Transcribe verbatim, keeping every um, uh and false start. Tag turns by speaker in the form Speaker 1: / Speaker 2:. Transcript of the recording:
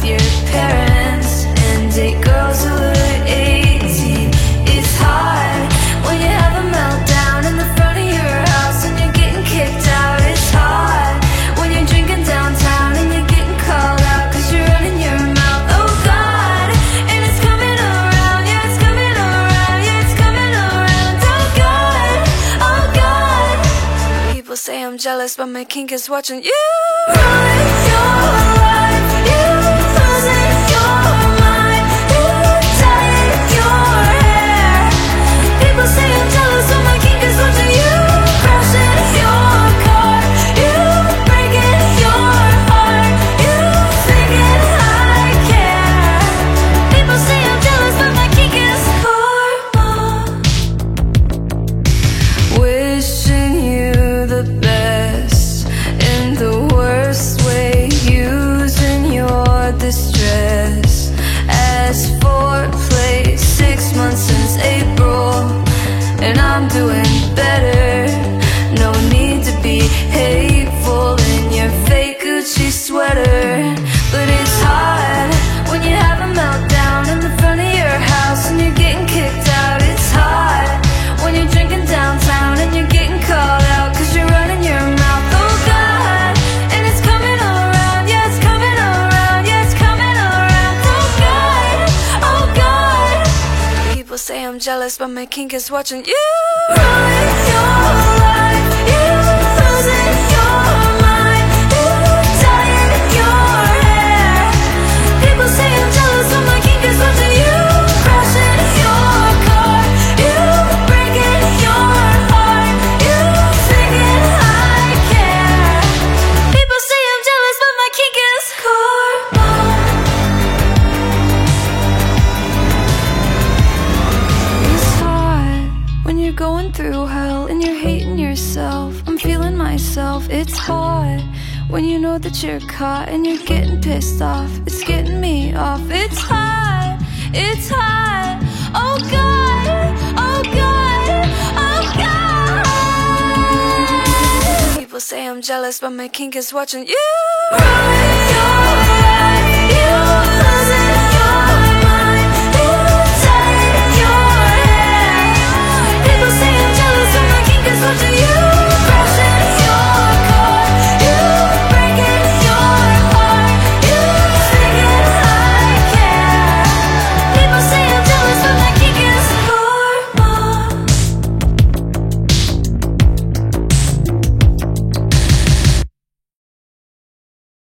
Speaker 1: your parents and date girls who are eighteen. It's hard when you have a meltdown in the front of your house and you're getting kicked out. It's hard when you're drinking downtown and you're getting called out cause you're running your mouth. Oh God, and it's coming around, yeah, it's coming around, yeah, it's coming around. Oh God, oh God. People say I'm jealous, but my kink is watching you run your life, you losing your mind, you dyeing your hair. People say I'm jealous, but my kink is watching you crashing your car, you breaking your heart, you thinking I care. People say I'm jealous, but my kink is karma. Wishing you the best in the worst way, using your distress as foreplay. Six months since April, and I'm doing better. No need to be hateful in your fake Gucci sweater. But it's hard when you have a meltdown in the front of your house and you're getting kicked out. It's hard when you're drinking downtown and you're getting called out cause you're running your mouth. Oh God, and it's coming around, yeah, it's coming around, yeah, it's coming around. Oh God, oh God. People say I'm jealous, but my kink is watching you run your life, you losing your mind, you dyeing your hair. People say I'm jealous, but my kink is watching you crashing your car, you breaking your heart, you thinking I care. People say I'm jealous, but my kink is karma. It's hard when you're going through hell and you're hating yourself. I'm feeling myself. It's hard when you know that you're caught and you're getting pissed off. It's getting me off. It's hard, it's hard. Oh God, oh God, oh God. People say I'm jealous, but my kink is watching you run your life, you